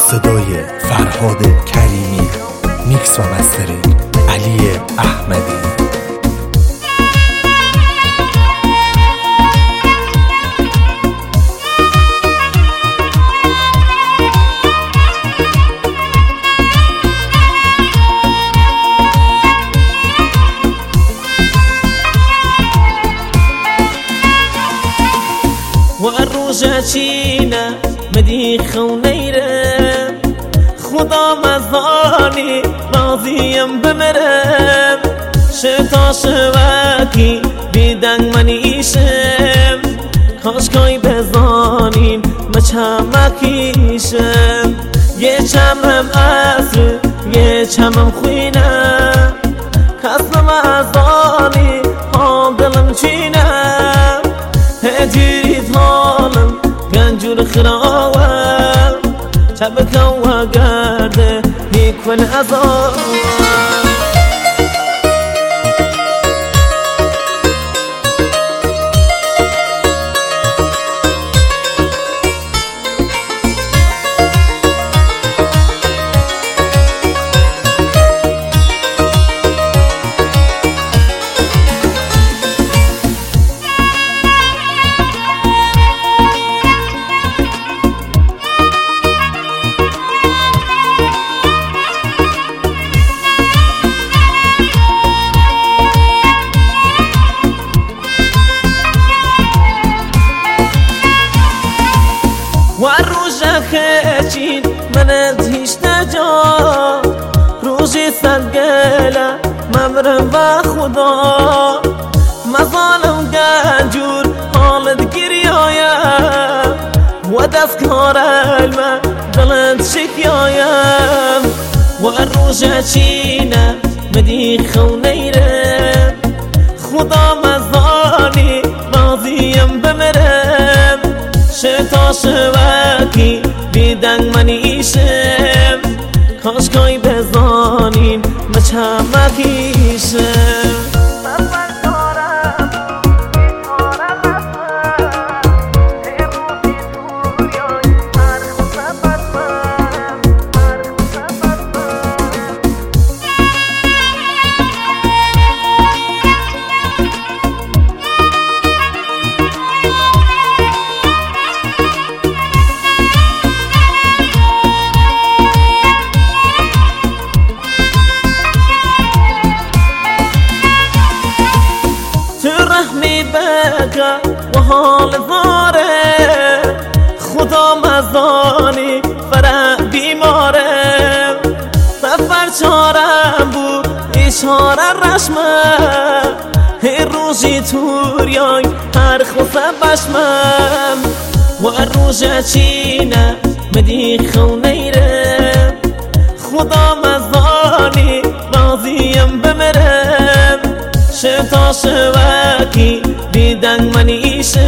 صدای فرهاد کریمی، میکس و مسترینگ علی احمدی. وروجه چینه مدی خونیرم خدا مزانی راضیم بمرم شتا شوکی بیدنگ منیشم کاشکای بزانین مچمکیشم یه چمم عصر یه چمم خوینم کسم ازانی ها دلم چینم هجريت هالم قنجور خراوة شبكة وقارده يكون أزار وروجه خشين منت هیچ نجا روزی سنگله ممرم و خدا مظالم گنجور حالت گریایم و دستکار علمه دلت شکیایم وروجه چینه مدی خونیرم خدا مزانی راضیم بمرم شتا شوکی بیدنگ منیشم کاشکای بزانین مچمکیشم بکا و حال زاره خدا مزانی فرع بیماره سفر چارم بود اشاره رشمه هر روزی توریای هر خوصه بشمم و روژه چینه مدی خونیرم خدا مزانی راضیم بمرم شتا شوکی بیدنگ منیشم